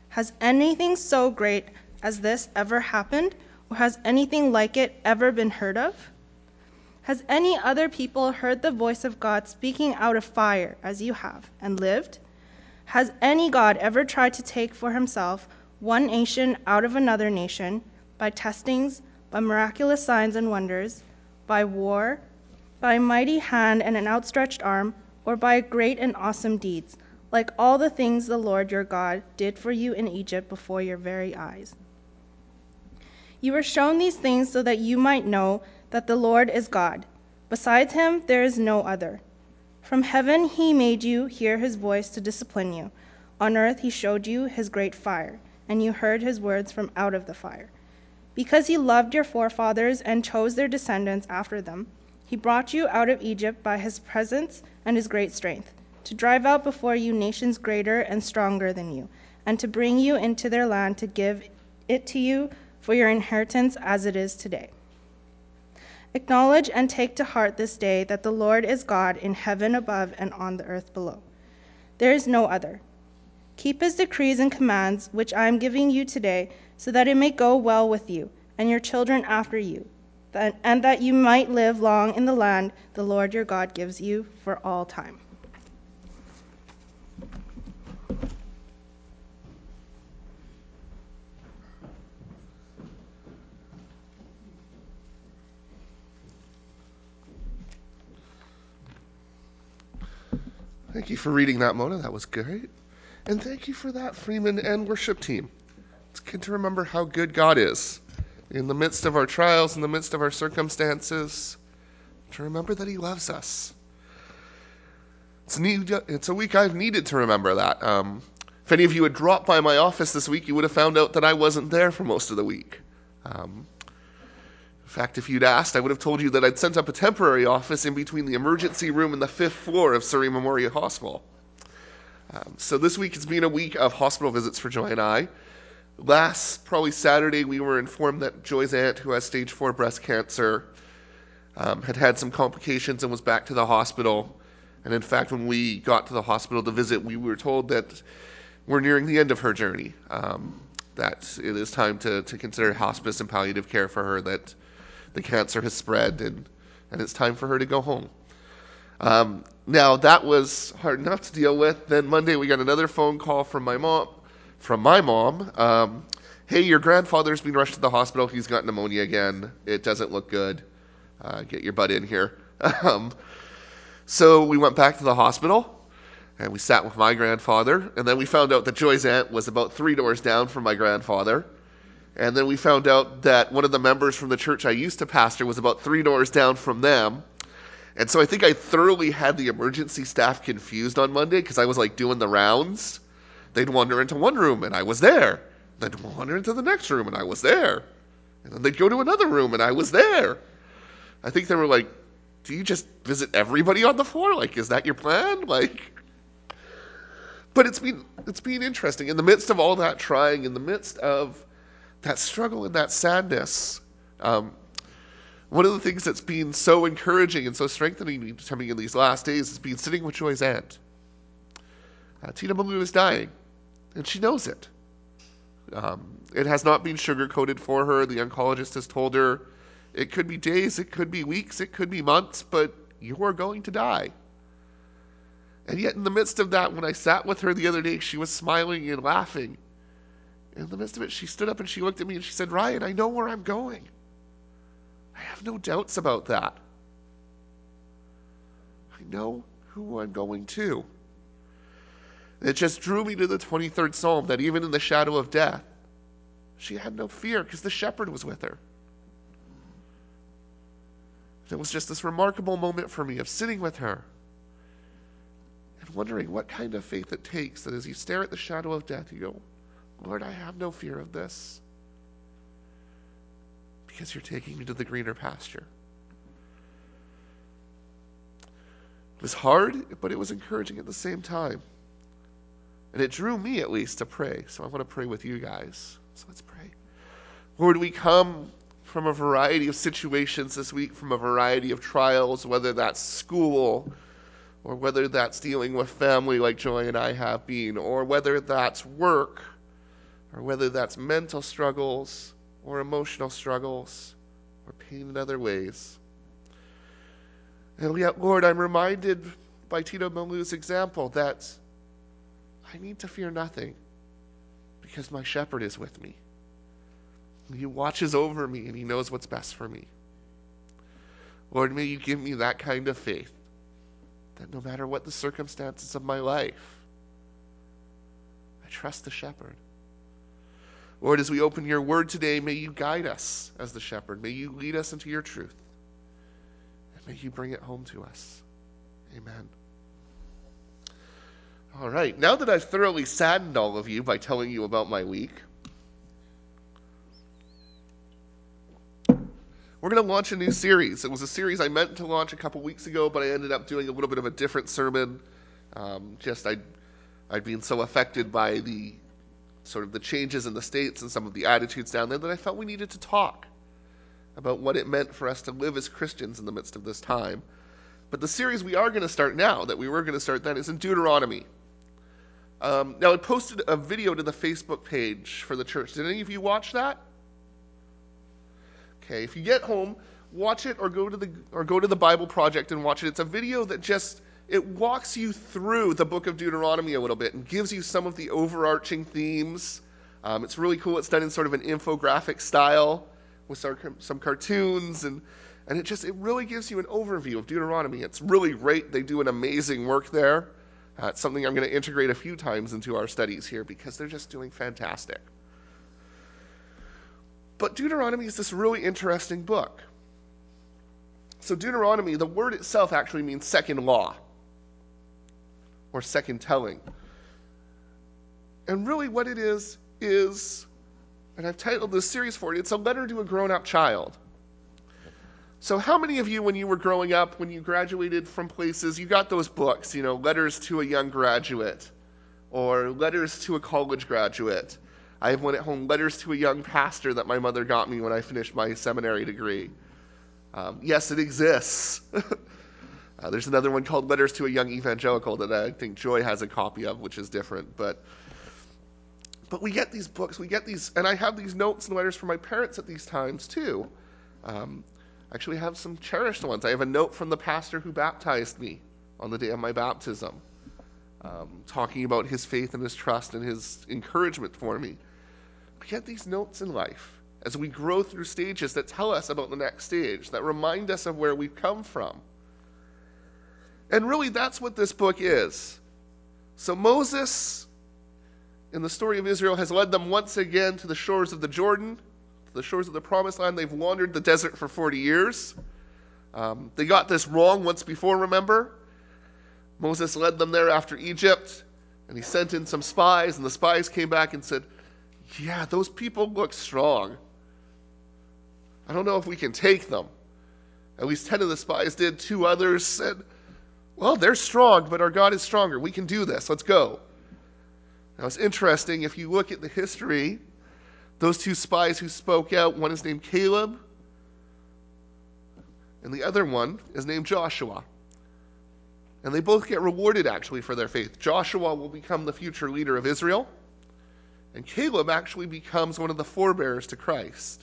Has anything so great as this ever happened, or has anything like it ever been heard of? Has any other people heard the voice of God speaking out of fire as you have and lived? Has any God ever tried to take for himself one nation out of another nation by testings, by miraculous signs and wonders, by war, by a mighty hand and an outstretched arm, or by great and awesome deeds, like all the things the Lord your God did for you in Egypt before your very eyes? You were shown these things so that you might know that the Lord is God. Besides him, there is no other. From heaven he made you hear his voice to discipline you. On earth he showed you his great fire, and you heard his words from out of the fire. Because he loved your forefathers and chose their descendants after them, he brought you out of Egypt by his presence and his great strength, to drive out before you nations greater and stronger than you, and to bring you into their land to give it to you for your inheritance as it is today. Acknowledge and take to heart this day that the Lord is God in heaven above and on the earth below. There is no other. Keep his decrees and commands, which I am giving you today, so that it may go well with you and your children after you, and that you might live long in the land the Lord your God gives you for all time. Thank you for reading that, Mona. That was great. And thank you for that, Freeman and worship team. It's good to remember how good God is. In the midst of our trials, in the midst of our circumstances, to remember that he loves us. It's a week I've needed to remember that. If any of you had dropped by my office this week, you would have found out that I wasn't there for most of the week. In fact, if you'd asked, I would have told you that I'd sent up a temporary office in between the emergency room and the 5th floor of Surrey Memorial Hospital. So this week has been a week of hospital visits for Joy and I. Last, probably Saturday, we were informed that Joy's aunt, who has stage 4 breast cancer, had some complications and was back to the hospital. And in fact, when we got to the hospital to visit, we were told that we're nearing the end of her journey, that it is time to consider hospice and palliative care for her, that the cancer has spread, and it's time for her to go home. Now, that was hard enough to deal with. Then Monday, we got another phone call from my mom. Hey, your grandfather's been rushed to the hospital. He's got pneumonia again. It doesn't look good. Get your butt in here. So we went back to the hospital, and we sat with my grandfather, and then we found out that Joy's aunt was about 3 doors down from my grandfather. And then we found out that one of the members from the church I used to pastor was about 3 doors down from them. And so I think I thoroughly had the emergency staff confused on Monday because I was like doing the rounds. They'd wander into one room and I was there. They'd wander into the next room and I was there. And then they'd go to another room and I was there. I think they were like, do you just visit everybody on the floor? Like, is that your plan? But it's been interesting. In the midst of all that trying, in the midst of that struggle and that sadness, one of the things that's been so encouraging and so strengthening to me in these last days has been sitting with Joy's aunt. Tina Malou is dying, and she knows it. It has not been sugar-coated for her. The oncologist has told her it could be days, it could be weeks, it could be months, but you are going to die. And yet in the midst of that, when I sat with her the other day, she was smiling and laughing. In the midst of it, she stood up and she looked at me and she said, Ryan, I know where I'm going. I have no doubts about that. I know who I'm going to. It just drew me to the 23rd Psalm, that even in the shadow of death, she had no fear because the shepherd was with her. It was just this remarkable moment for me of sitting with her and wondering what kind of faith it takes that as you stare at the shadow of death, you go, Lord, I have no fear of this because you're taking me to the greener pasture. It was hard, but it was encouraging at the same time. And it drew me, at least, to pray. So I want to pray with you guys. So let's pray. Lord, we come from a variety of situations this week, from a variety of trials, whether that's school, or whether that's dealing with family like Joy and I have been, or whether that's work, or whether that's mental struggles or emotional struggles or pain in other ways. And yet, Lord, I'm reminded by Tito Malu's example that I need to fear nothing because my shepherd is with me. He watches over me and he knows what's best for me. Lord, may you give me that kind of faith that no matter what the circumstances of my life, I trust the shepherd. Lord, as we open your word today, may you guide us as the shepherd. May you lead us into your truth. And may you bring it home to us. Amen. All right, now that I've thoroughly saddened all of you by telling you about my week, we're going to launch a new series. It was a series I meant to launch a couple weeks ago, but I ended up doing a little bit of a different sermon. I'd been so affected by the sort of the changes in the States and some of the attitudes down there that I felt we needed to talk about what it meant for us to live as Christians in the midst of this time. But the series we are going to start now, that we were going to start then, is in Deuteronomy. Now, I posted a video to the Facebook page for the church. Did any of you watch that? Okay, if you get home, watch it or go to the Bible Project and watch it. It's a video that it walks you through the book of Deuteronomy a little bit and gives you some of the overarching themes. It's really cool. It's done in sort of an infographic style with some cartoons, and it really gives you an overview of Deuteronomy. It's really great. They do an amazing work there. It's something I'm going to integrate a few times into our studies here because they're just doing fantastic. But Deuteronomy is this really interesting book. So Deuteronomy, the word itself actually means second law or second telling. And really what it is, and I've titled this series for it, it's a letter to a grown-up child. So how many of you, when you were growing up, when you graduated from places, you got those books, Letters to a Young Graduate or Letters to a College Graduate? I have one at home, Letters to a Young Pastor, that my mother got me when I finished my seminary degree. Yes, it exists. There's another one called Letters to a Young Evangelical that I think Joy has a copy of, which is different. But we get these books, and I have these notes and letters from my parents at these times too. I actually have some cherished ones. I have a note from the pastor who baptized me on the day of my baptism, talking about his faith and his trust and his encouragement for me. We get these notes in life as we grow through stages that tell us about the next stage, that remind us of where we've come from. And really, that's what this book is. So Moses, in the story of Israel, has led them once again to the shores of the Jordan, to the shores of the Promised Land. They've wandered the desert for 40 years. They got this wrong once before, remember? Moses led them there after Egypt, and he sent in some spies, and the spies came back and said, yeah, those people look strong. I don't know if we can take them. At least 10 of the spies did. 2 others said, well, they're strong, but our God is stronger. We can do this. Let's go. Now, it's interesting, if you look at the history, those 2 spies who spoke out, one is named Caleb, and the other one is named Joshua. And they both get rewarded, actually, for their faith. Joshua will become the future leader of Israel, and Caleb actually becomes one of the forebearers to Christ.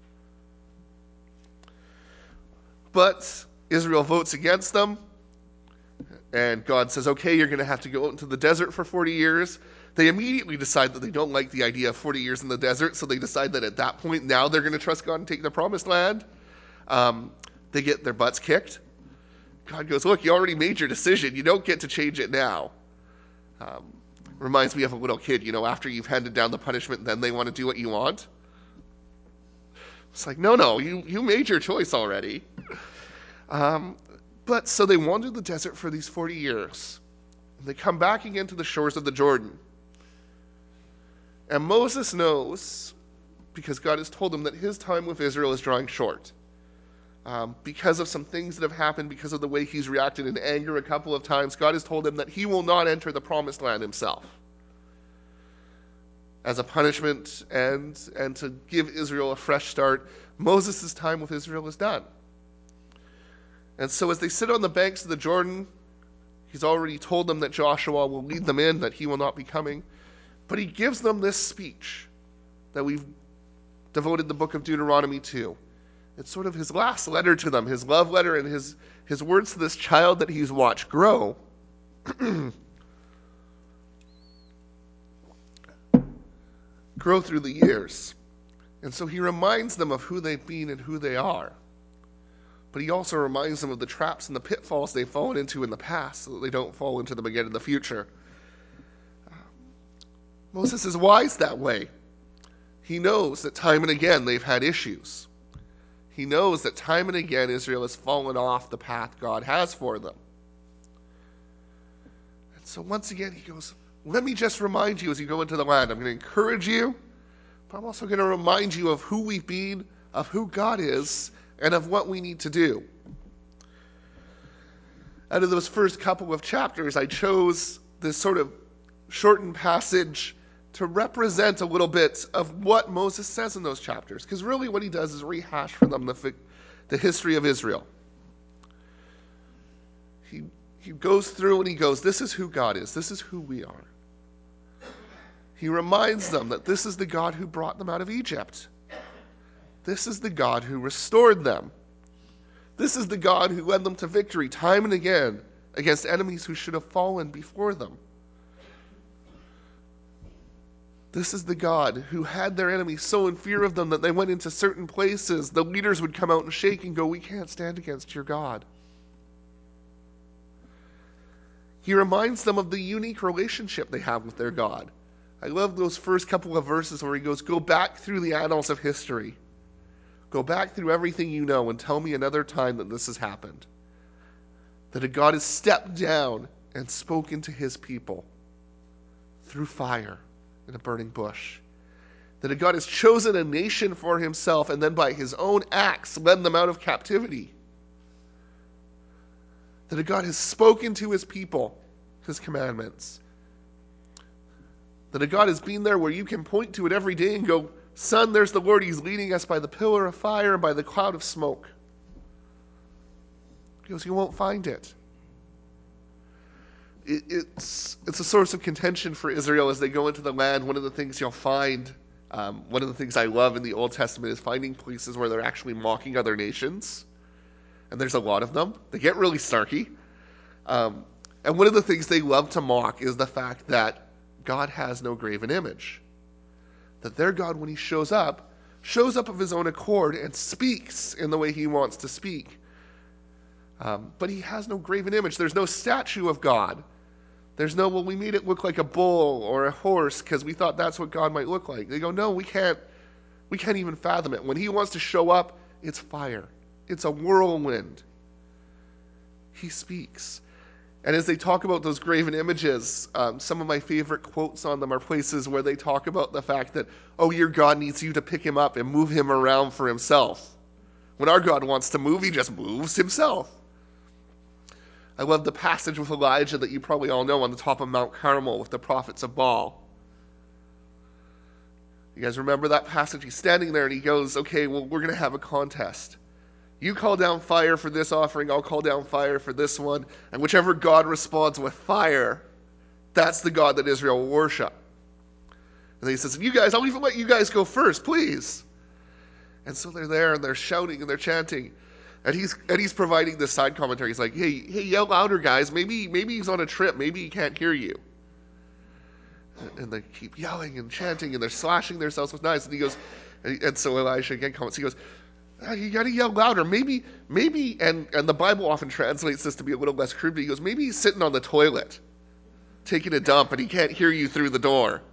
But Israel votes against them, and God says, okay, you're going to have to go out into the desert for 40 years. They immediately decide that they don't like the idea of 40 years in the desert, so they decide that at that point, now they're going to trust God and take the promised land. They get their butts kicked. God goes, look, you already made your decision. You don't get to change it now. Reminds me of a little kid, after you've handed down the punishment, then they want to do what you want. It's like, no, you made your choice already. But so they wander the desert for these 40 years. And they come back again to the shores of the Jordan. And Moses knows, because God has told him, that his time with Israel is drawing short. Because of some things that have happened, because of the way he's reacted in anger a couple of times, God has told him that he will not enter the promised land himself. As a punishment and to give Israel a fresh start, Moses' time with Israel is done. And so as they sit on the banks of the Jordan, he's already told them that Joshua will lead them in, that he will not be coming. But he gives them this speech that we've devoted the book of Deuteronomy to. It's sort of his last letter to them, his love letter, and his words to this child that he's watched grow. Grow through the years. And so he reminds them of who they've been and who they are. But he also reminds them of the traps and the pitfalls they've fallen into in the past so that they don't fall into them again in the future. Moses is wise that way. He knows that time and again they've had issues. He knows that time and again Israel has fallen off the path God has for them. And so once again he goes, let me just remind you as you go into the land, I'm going to encourage you, but I'm also going to remind you of who we've been, of who God is, and of what we need to do. Out of those first couple of chapters, I chose this sort of shortened passage to represent a little bit of what Moses says in those chapters. Because really what he does is rehash for them the history of Israel. He goes through and he goes, this is who God is. This is who we are. He reminds them that this is the God who brought them out of Egypt. This is the God who restored them. This is the God who led them to victory time and again against enemies who should have fallen before them. This is the God who had their enemies so in fear of them that they went into certain places. The leaders would come out and shake and go, we can't stand against your God. He reminds them of the unique relationship they have with their God. I love those first couple of verses where he goes, go back through the annals of history. Go back through everything you know and tell me another time that this has happened. That a God has stepped down and spoken to his people through fire in a burning bush. That a God has chosen a nation for himself and then by his own acts led them out of captivity. That a God has spoken to his people his commandments. That a God has been there where you can point to it every day and go, son, there's the Lord. He's leading us by the pillar of fire and by the cloud of smoke. He goes, you won't find it. It's a source of contention for Israel as they go into the land. One of the things you'll find, one of the things I love in the Old Testament is finding places where they're actually mocking other nations. And there's a lot of them. They get really snarky. And one of the things they love to mock is the fact that God has no graven image. That their God, when he shows up of his own accord and speaks in the way he wants to speak. But he has no graven image. There's no statue of God. There's no, well, we made it look like a bull or a horse because we thought that's what God might look like. They go, no, we can't even fathom it. When he wants to show up, it's fire. It's a whirlwind. He speaks. And as they talk about those graven images, some of my favorite quotes on them are places where they talk about the fact that, oh, your God needs you to pick him up and move him around for himself. When our God wants to move, he just moves himself. I love the passage with Elijah that you probably all know on the top of Mount Carmel with the prophets of Baal. You guys remember that passage? He's standing there and he goes, okay, well, we're going to have a contest. You call down fire for this offering, I'll call down fire for this one. And whichever God responds with fire, that's the God that Israel will worship. And then he says, you guys, I'll even let you guys go first, please. And so they're there and they're shouting and they're chanting. And he's providing this side commentary. He's like, hey, yell louder, guys. Maybe he's on a trip. Maybe he can't hear you. And they keep yelling and chanting and they're slashing themselves with knives. And he goes, and so Elisha again comments, he goes, you got to yell louder. Maybe, and the Bible often translates this to be a little less crude, but he goes, maybe he's sitting on the toilet, taking a dump, and he can't hear you through the door.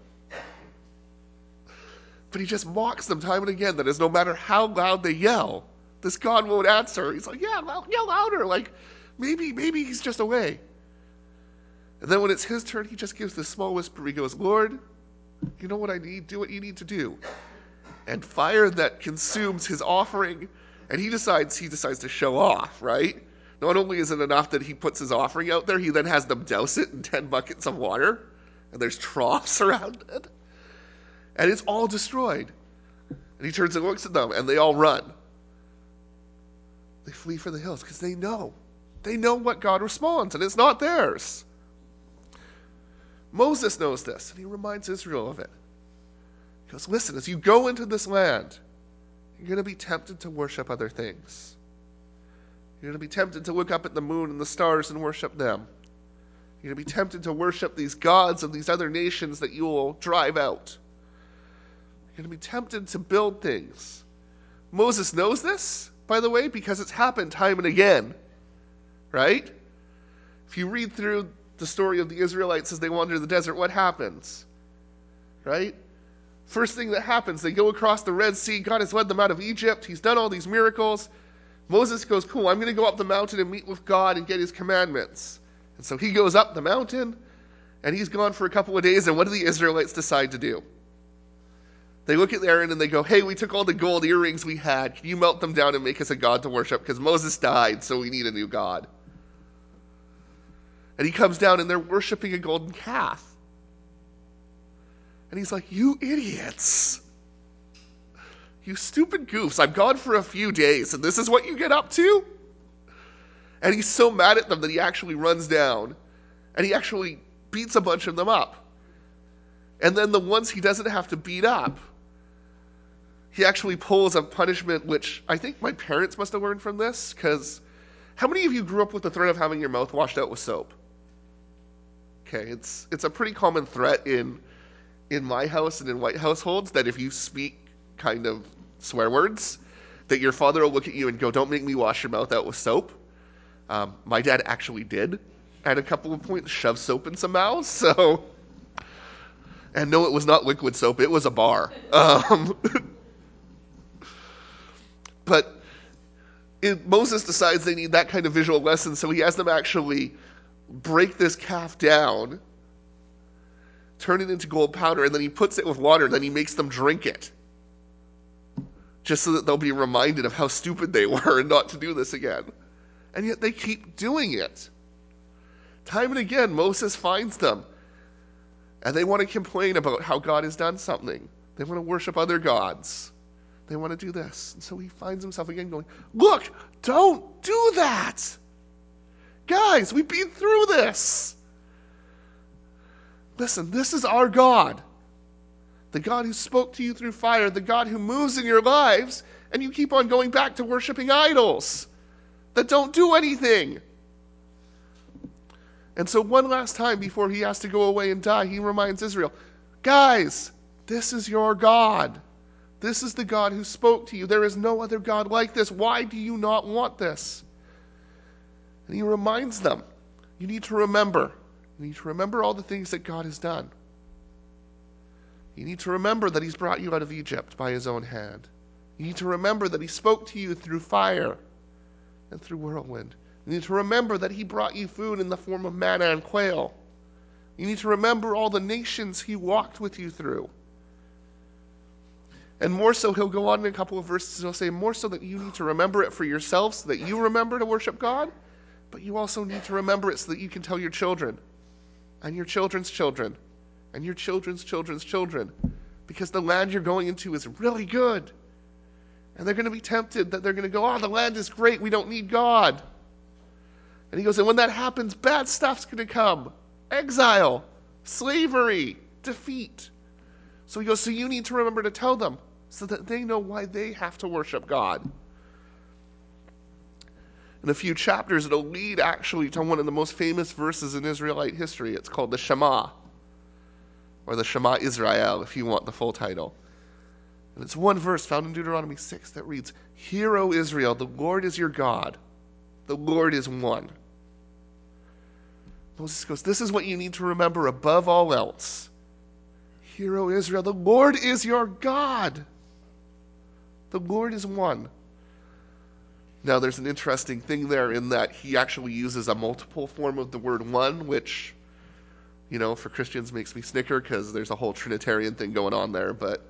But he just mocks them time and again, that is, no matter how loud they yell, this God won't answer. He's like, yeah, yell louder. Like, maybe he's just away. And then when it's his turn, he just gives this small whisper. He goes, Lord, you know what I need? Do what you need to do. And fire that consumes his offering. And he decides to show off, right? Not only is it enough that he puts his offering out there, he then has them douse it in 10 buckets of water. And there's troughs around it. And it's all destroyed. And he turns and looks at them, and they all run. They flee for the hills because they know. They know what God responds, and it's not theirs. Moses knows this, and he reminds Israel of it. He goes, listen, as you go into this land, you're going to be tempted to worship other things. You're going to be tempted to look up at the moon and the stars and worship them. You're going to be tempted to worship these gods of these other nations that you will drive out. You're going to be tempted to build things. Moses knows this, by the way, because it's happened time and again. Right? If you read through the story of the Israelites as they wander the desert, what happens? Right? First thing that happens, they go across the Red Sea. God has led them out of Egypt. He's done all these miracles. Moses goes, cool, I'm going to go up the mountain and meet with God and get his commandments. And so he goes up the mountain, and he's gone for a couple of days, and what do the Israelites decide to do? They look at Aaron and they go, hey, we took all the gold earrings we had. Can you melt them down and make us a god to worship? Because Moses died, so we need a new god. And he comes down, and they're worshiping a golden calf. And he's like, you idiots. You stupid goofs. I'm gone for a few days, and this is what you get up to? And he's so mad at them that he actually runs down, and he actually beats a bunch of them up. And then the ones he doesn't have to beat up, he actually pulls a punishment, which I think my parents must have learned from this, because how many of you grew up with the threat of having your mouth washed out with soap? Okay, it's a pretty common threat in my house and in white households that if you speak kind of swear words, that your father will look at you and go, don't make me wash your mouth out with soap. My dad actually did at a couple of points shove soap in some mouths, so... And no, it was not liquid soap, it was a bar. But Moses decides they need that kind of visual lesson, so he has them actually break this calf down, turn it into gold powder, and then he puts it with water, and then he makes them drink it. Just so that they'll be reminded of how stupid they were and not to do this again. And yet they keep doing it. Time and again, Moses finds them. And they want to complain about how God has done something. They want to worship other gods. They want to do this. And so he finds himself again going, look, don't do that. Guys, we've been through this. Listen, this is our God. The God who spoke to you through fire, the God who moves in your lives, and you keep on going back to worshiping idols that don't do anything. And so one last time before he has to go away and die, he reminds Israel, guys, this is your God. This is the God who spoke to you. There is no other God like this. Why do you not want this? And he reminds them, you need to remember. You need to remember all the things that God has done. You need to remember that he's brought you out of Egypt by his own hand. You need to remember that he spoke to you through fire and through whirlwind. You need to remember that he brought you food in the form of manna and quail. You need to remember all the nations he walked with you through. And more so, he'll go on in a couple of verses, he'll say, more so that you need to remember it for yourself so that you remember to worship God, but you also need to remember it so that you can tell your children and your children's children and your children's children's children, because the land you're going into is really good. And they're going to be tempted that they're going to go, oh, the land is great, we don't need God. And he goes, and when that happens, bad stuff's going to come. Exile, slavery, defeat. So he goes, so you need to remember to tell them so that they know why they have to worship God. In a few chapters, it'll lead actually to one of the most famous verses in Israelite history. It's called the Shema, or the Shema Israel, if you want the full title. And it's one verse found in Deuteronomy 6 that reads, hear, O Israel, the Lord is your God. The Lord is one. Moses goes, this is what you need to remember above all else. Hear, O Israel, the Lord is your God. The Lord is one. Now, there's an interesting thing there in that he actually uses a multiple form of the word one, which, you know, for Christians makes me snicker because there's a whole Trinitarian thing going on there. But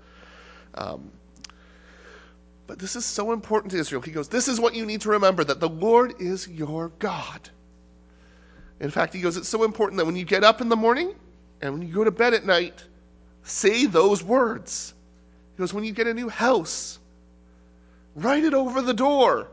this is so important to Israel. He goes, this is what you need to remember, that the Lord is your God. In fact, he goes, it's so important that when you get up in the morning and when you go to bed at night, say those words. He goes, when you get a new house, write it over the door.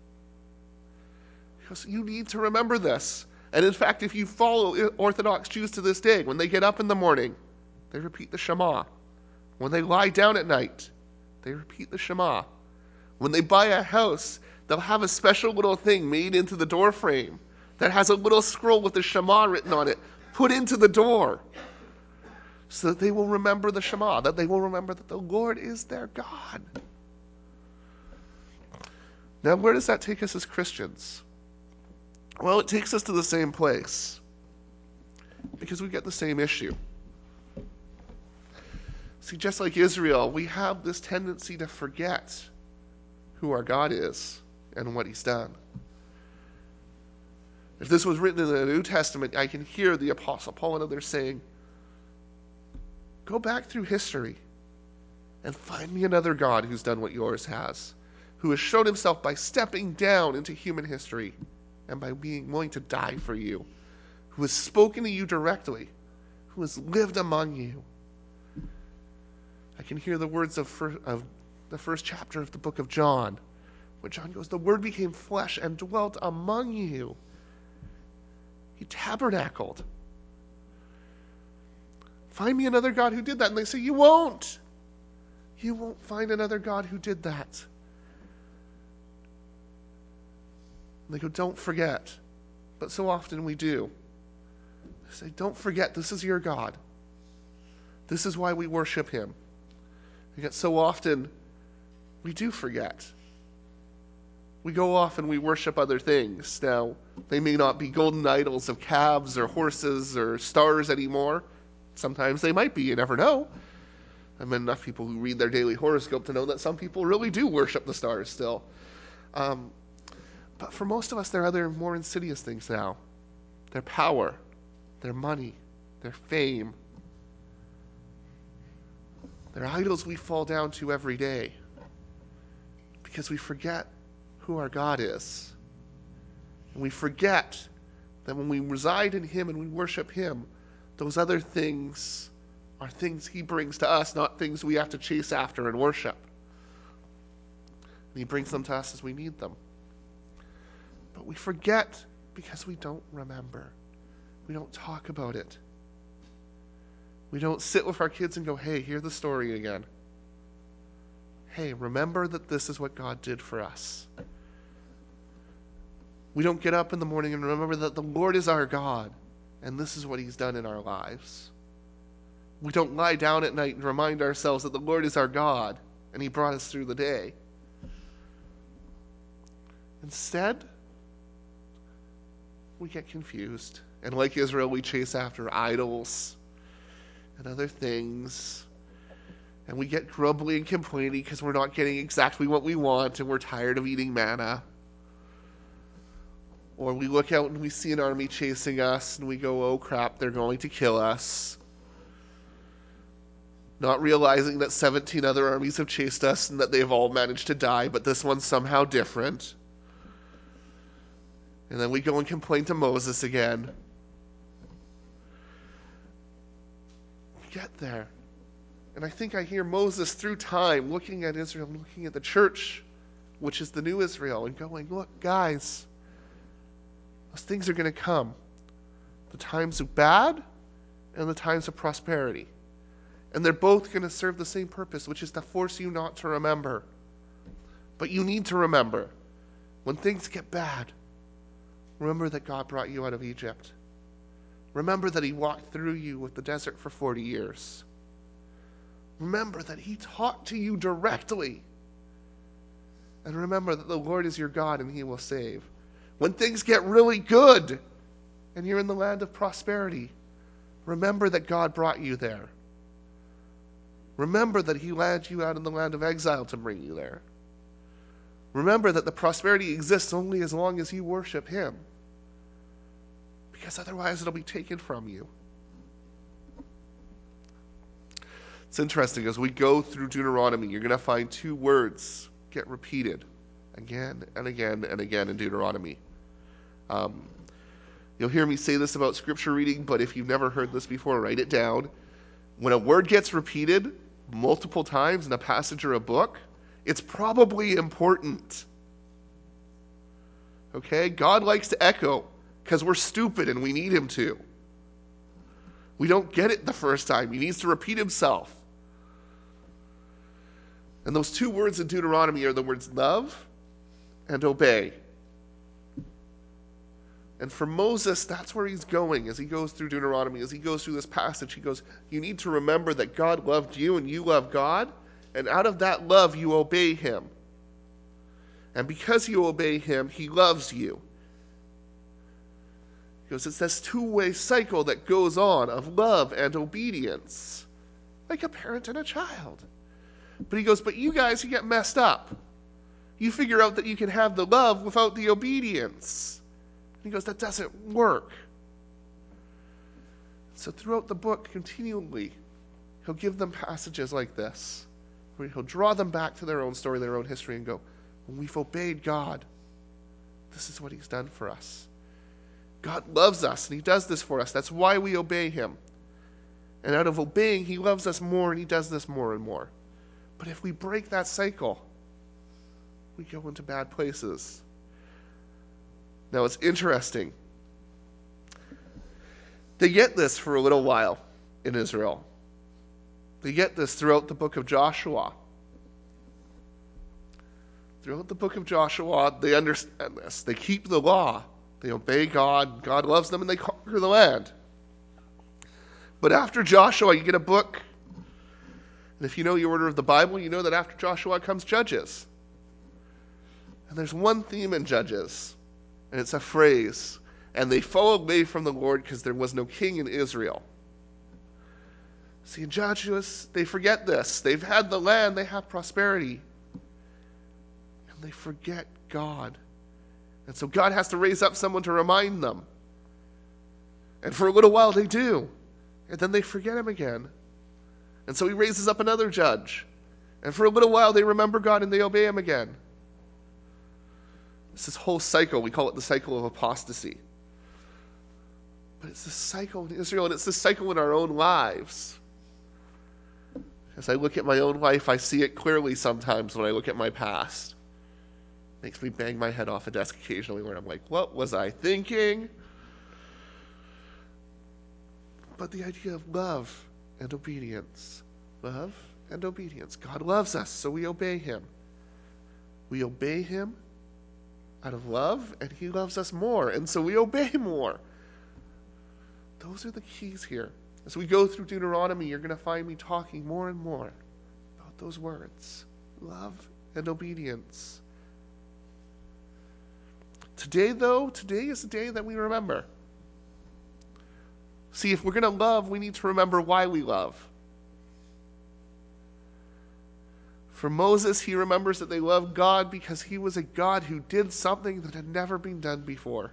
He goes, you need to remember this. And in fact, if you follow Orthodox Jews to this day, when they get up in the morning, they repeat the Shema When they lie down at night, they repeat the Shema. When they buy a house, they'll have a special little thing made into the door frame that has a little scroll with the Shema written on it, put into the door, so that they will remember the Shema, that they will remember that the Lord is their God. Now, where does that take us as Christians? Well, it takes us to the same place, because we get the same issue. See, just like Israel, we have this tendency to forget who our God is and what he's done. If this was written in the New Testament, I can hear the Apostle Paul and others saying, go back through history and find me another God who's done what yours has, who has shown himself by stepping down into human history and by being willing to die for you, who has spoken to you directly, who has lived among you. I can hear the words of the first chapter of the book of John, where John goes, the Word became flesh and dwelt among you. He tabernacled. Find me another God who did that. And they say, you won't. You won't find another God who did that. And they go, don't forget. But so often we do. They say, don't forget, this is your God. This is why we worship him. And yet so often we do forget. We go off and we worship other things. Now, they may not be golden idols of calves or horses or stars anymore. Sometimes they might be, you never know. I've met enough people who read their daily horoscope to know that some people really do worship the stars still. But for most of us, there are other more insidious things now. Their power, their money, their fame. They're idols we fall down to every day because we forget who our God is. And we forget that when we reside in him and we worship him, those other things are things he brings to us, not things we have to chase after and worship. And he brings them to us as we need them. But we forget because we don't remember. We don't talk about it. We don't sit with our kids and go, hey, hear the story again. Hey, remember that this is what God did for us. We don't get up in the morning and remember that the Lord is our God, and this is what he's done in our lives. We don't lie down at night and remind ourselves that the Lord is our God, and he brought us through the day. Instead, we get confused. And like Israel, we chase after idols and other things. And we get grumbly and complaining because we're not getting exactly what we want and we're tired of eating manna. Or we look out and we see an army chasing us and we go, oh crap, they're going to kill us. Not realizing that 17 other armies have chased us and that they've all managed to die, but this one's somehow different. And then we go and complain to Moses again. We get there. And I think I hear Moses through time looking at Israel, looking at the church, which is the new Israel, and going, look, guys, those things are going to come. The times of bad and the times of prosperity. And they're both going to serve the same purpose, which is to force you not to remember. But you need to remember, when things get bad, remember that God brought you out of Egypt. Remember that he walked through you with the desert for 40 years. Remember that he talked to you directly. And remember that the Lord is your God and he will save. When things get really good and you're in the land of prosperity, remember that God brought you there. Remember that he led you out in the land of exile to bring you there. Remember that the prosperity exists only as long as you worship him. Because otherwise it'll be taken from you. It's interesting, as we go through Deuteronomy, you're going to find two words get repeated again and again and again in Deuteronomy. You'll hear me say this about scripture reading, but if you've never heard this before, write it down. When a word gets repeated multiple times in a passage or a book, it's probably important. Okay? God likes to echo because we're stupid and we need him to. We don't get it the first time. He needs to repeat himself. And those two words in Deuteronomy are the words love and obey. And for Moses, that's where he's going as he goes through Deuteronomy, as he goes through this passage. He goes, you need to remember that God loved you and you love God, and out of that love you obey him. And because you obey him, he loves you. He goes, it's this two-way cycle that goes on of love and obedience, like a parent and a child. But he goes, but you guys, you get messed up. You figure out that you can have the love without the obedience. He goes, that doesn't work. So throughout the book, continually, he'll give them passages like this, where he'll draw them back to their own story, their own history, and go, when we've obeyed God, this is what he's done for us. God loves us, and he does this for us. That's why we obey him. And out of obeying, he loves us more, and he does this more and more. But if we break that cycle, we go into bad places. Now, it's interesting. They get this for a little while in Israel. They get this throughout the book of Joshua. Throughout the book of Joshua, they understand this. They keep the law. They obey God. God loves them, and they conquer the land. But after Joshua, you get a book. And if you know your order of the Bible, you know that after Joshua comes Judges. And there's one theme in Judges. And it's a phrase, and they fall away from the Lord because there was no king in Israel. See, in Judges, they forget this. They've had the land, they have prosperity. And they forget God. And so God has to raise up someone to remind them. And for a little while they do. And then they forget him again. And so he raises up another judge. And for a little while they remember God and they obey him again. It's this whole cycle. We call it the cycle of apostasy. But it's this cycle in Israel, and it's this cycle in our own lives. As I look at my own life, I see it clearly sometimes when I look at my past. It makes me bang my head off a desk occasionally where I'm like, what was I thinking? But the idea of love and obedience. Love and obedience. God loves us, so we obey him. We obey him out of love, and he loves us more, and so we obey more. Those are the keys here. As we go through Deuteronomy, you're going to find me talking more and more about those words, love and obedience. Today, though, today is the day that we remember. See, if we're going to love, we need to remember why we love. For Moses, he remembers that they loved God because he was a God who did something that had never been done before.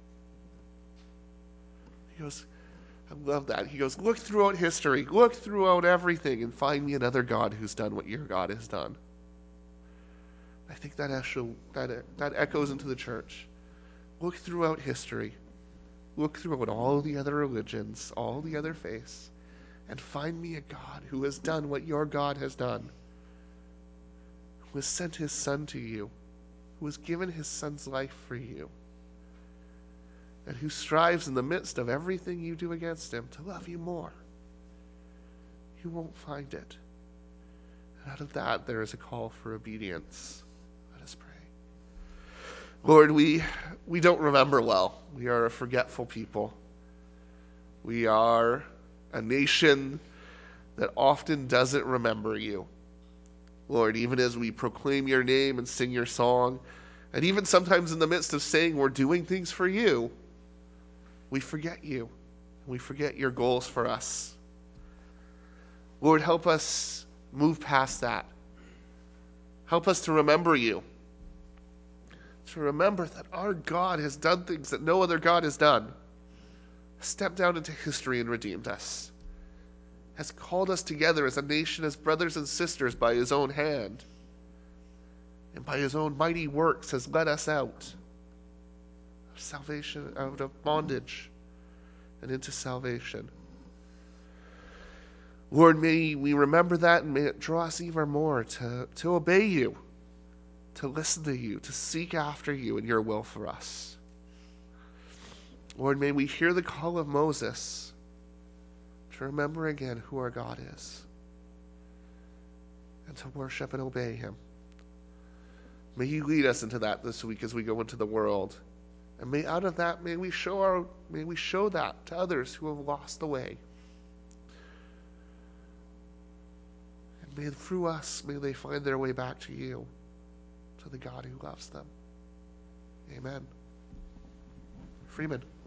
He goes, I love that. He goes, look throughout history, look throughout everything, and find me another God who's done what your God has done. I think that echoes into the church. Look throughout history. Look throughout all the other religions, all the other faiths, and find me a God who has done what your God has done. Who has sent his son to you, who has given his son's life for you, and who strives in the midst of everything you do against him to love you more. You won't find it. And out of that, there is a call for obedience. Let us pray. Lord, we don't remember well. We are a forgetful people. We are a nation that often doesn't remember you. Lord, even as we proclaim your name and sing your song, and even sometimes in the midst of saying we're doing things for you, we forget you. We forget your goals for us. Lord, help us move past that. Help us to remember you. To remember that our God has done things that no other God has done. Stepped down into history and redeemed us. Has called us together as a nation, as brothers and sisters by his own hand. And by his own mighty works has led us out of salvation, out of bondage, and into salvation. Lord, may we remember that, and may it draw us even more to obey you, to listen to you, to seek after you and your will for us. Lord, may we hear the call of Moses to remember again who our God is. and to worship and obey him. May he lead us into that this week as we go into the world. And may out of that, may we show that to others who have lost the way. And may through us, may they find their way back to you, to the God who loves them. Amen. Freeman.